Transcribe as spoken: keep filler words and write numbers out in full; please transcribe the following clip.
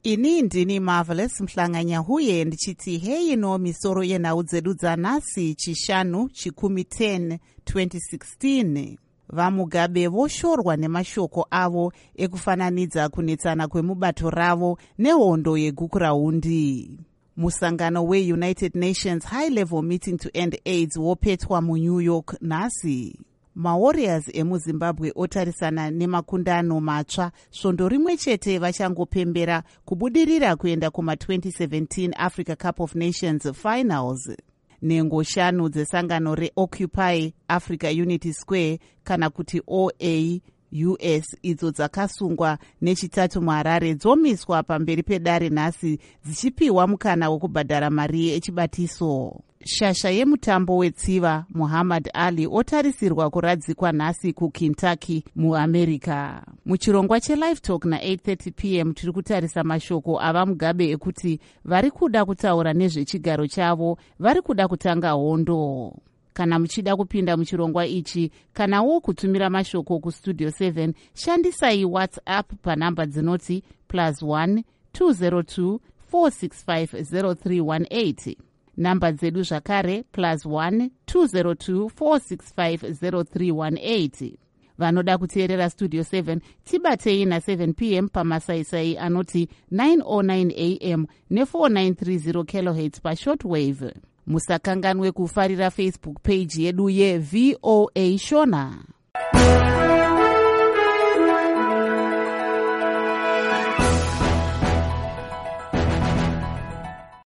Ini ndini Marvelous Mhlanganya huye ndichiti hei no misoro yenhau dzedu dzanhasi chishanu chikumi ten twenty sixteen. VaMugabe voshorwa nemashoko avo ekufananidza kunetsana kwemubato ravo nehondo yegukurahundi. Musangano we-United Nations High-Level Meeting to End AIDS wopetwa muNew York nhasi. MaWarriors emuZimbabwe otarisana nemakundano matsva svondo rimwe chete vachangopembera kubudirira kuenda kuma twenty seventeen Africa Cup of Nations Finals. Nengo shanu dzesangano re-Occupy Africa Unity Square kana kuti O A U S idzo dzakasungwa nechitatu muHarare dzomiswa pamberi pedare nhasi dzichipiwa mukana wekubhadhara mari echibatiso. Shasha yemutambo wetsiva Muhammad Ali otarisirwa kuradzikwa nhasi kuKentucky muAmerica. Muchirongwa cheLive Talk na eight thirty p m tiri kutarisa mashoko avaMugabe ekuti vari kuda kutaura nezvechigaro chavo, vari kuda kutanga hondo. Kana muchida kupinda muchirongwa ichi, kanawo kutumira mashoko kustudio seven, shandisai WhatsApp panamba dzinoti plus one two zero two four six five zero three one eight. Namba dzedu zvakare plus one two zero two four six five zero three one eight. Vanoda kuteerera Studio seven tibatei na seven p m pamasaisai anoti nine oh nine a m ne four nine three zero kilohertz pa shortwave. Musakanganwe kufarira Facebook page yedu ye V O A Shona.